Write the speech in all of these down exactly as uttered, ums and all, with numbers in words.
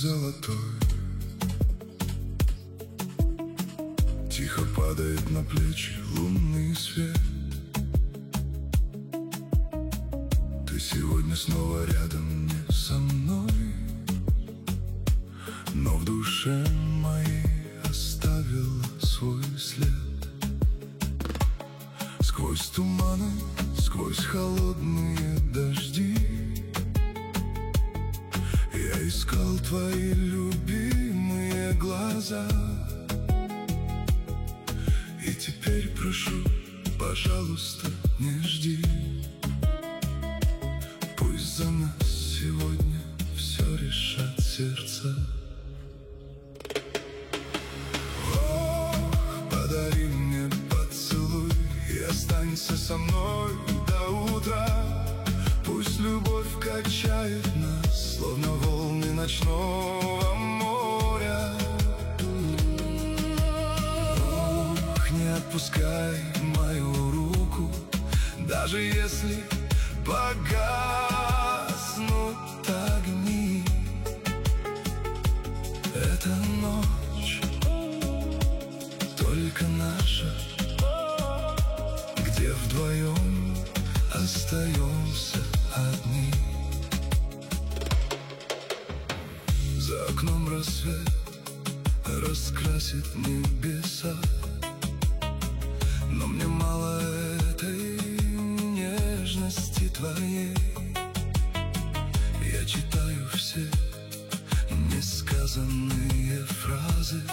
золотой. Тихо падает на плечи лунный свет. Ты сегодня снова рядом, не со мной, но в душе моей оставила свой след. Сквозь туманы, сквозь холодные дожди я искал твои любимые глаза. И теперь прошу, пожалуйста, не жди. Пусть за нас сегодня все решат сердца. Ох, подари мне поцелуй и останься со мной до утра. Пусть любовь качает нас, словно волны ночного моря. Ох, не отпускай мою руку, даже если погаснут огни. Эта ночь только наша, где вдвоем остаемся одни. За окном рассвет раскрасит небеса, но мне мало этой нежности твоей. Я читаю все несказанные фразы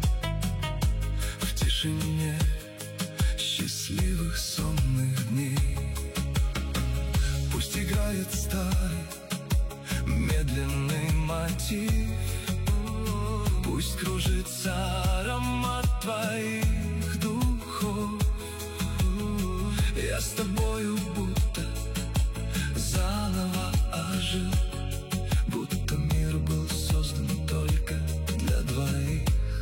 в тишине счастливых сонных дней. Пусть играет старый медленный мотив, пусть кружится аромат твоих духов. Я с тобою будто заново ожил, будто мир был создан только для двоих.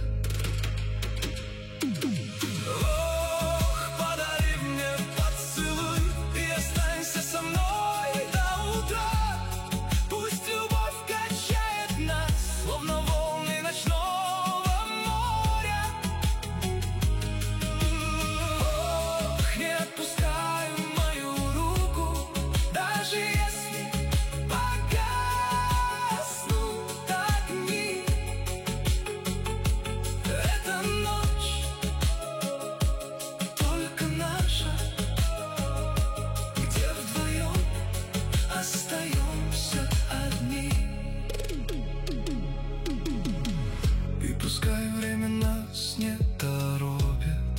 Ох, подари мне поцелуй и останься со мной до утра. Пусть любовь качает нас, словно волны ночного моря. Ох, не отпускай мою руку, даже если погаснут огни. Эта ночь только наша, где вдвоем остаемся одни. И пускай время нас не торопит,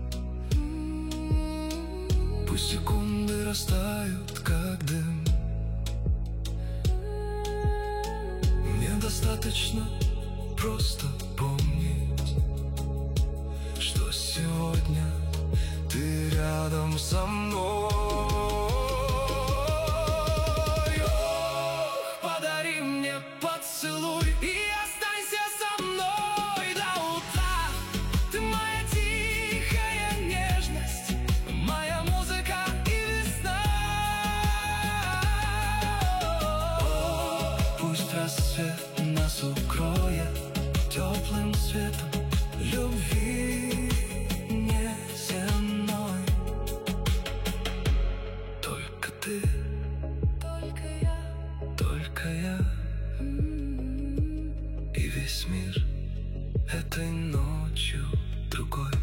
пусть секунды растают, как дым. Мне достаточно просто помнить, что сегодня ты рядом со мной. Ох, подари мне поцелуй и останься со мной до утра. Ты моя тихая нежность, моя музыка и весна. О, пусть рассвет нас укроет теплым светом любви неземной. Только ты, только я, только я, и весь мир этой ночью другой.